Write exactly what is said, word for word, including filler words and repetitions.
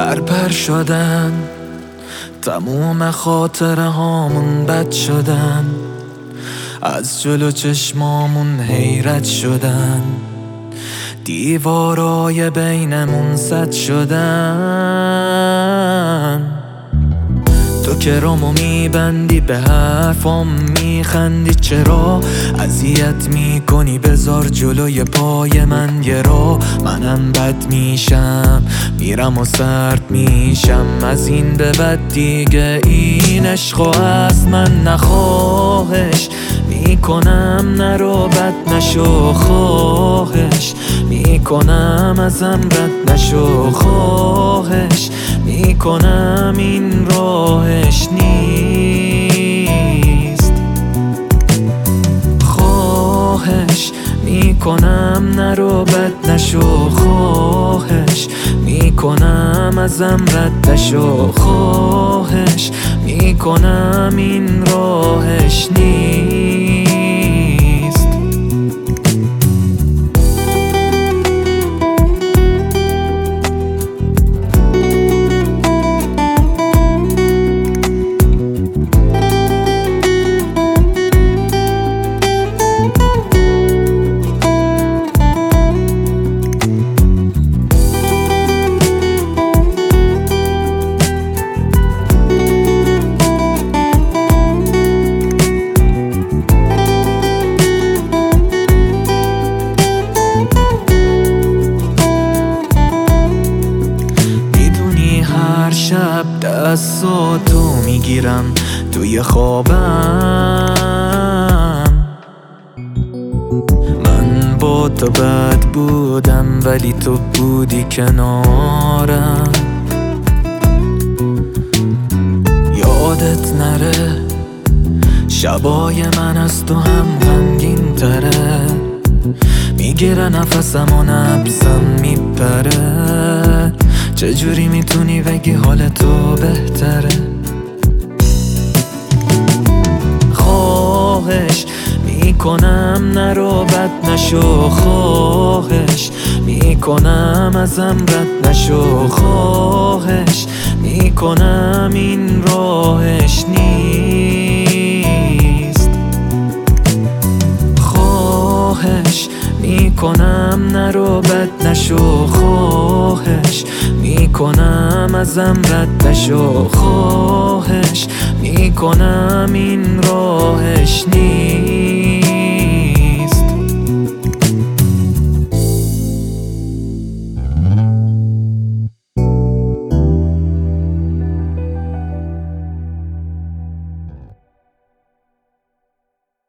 پرپر شدن، تموم خاطره هامون بد شدن، از جلو چشمامون حیرت شدن، دیوارای بینمون سد شدن. تو که رامو میبندی، به حرفام میخندی، چرا اذیت میکنی؟ بذار جلوی پای من یه را، منم بد میشم، میرم و سرد میشم. از این به بعد دیگه این عشقو از من نخواهش میکنم، نرو بد نشو، خواهش میکنم ازم رد نشو، خواهش میکنم این راهش نیست، خواهش میکنم نرو بد نشو، خواهش میکنم ازم رد نشو، خواهش میکنم این راهش نیست. شب دستاتو میگیرم توی خوابم، من با تو بد بودم ولی تو بودی کنارم. یادت نره شبای من از تو هم غمگین تره، میگیره نفسم و نبزم میپره. چجوری میتونی بگی حال تو بهتره؟ خواهش میکنم نرو بد نشو، خواهش میکنم ازم رد نشو، خواهش میکنم این راهش نیست، خواهش میکنم نرو بد نشو، خواهش میکنم ازم رد نشو، خواهش میکنم این راهش نیست.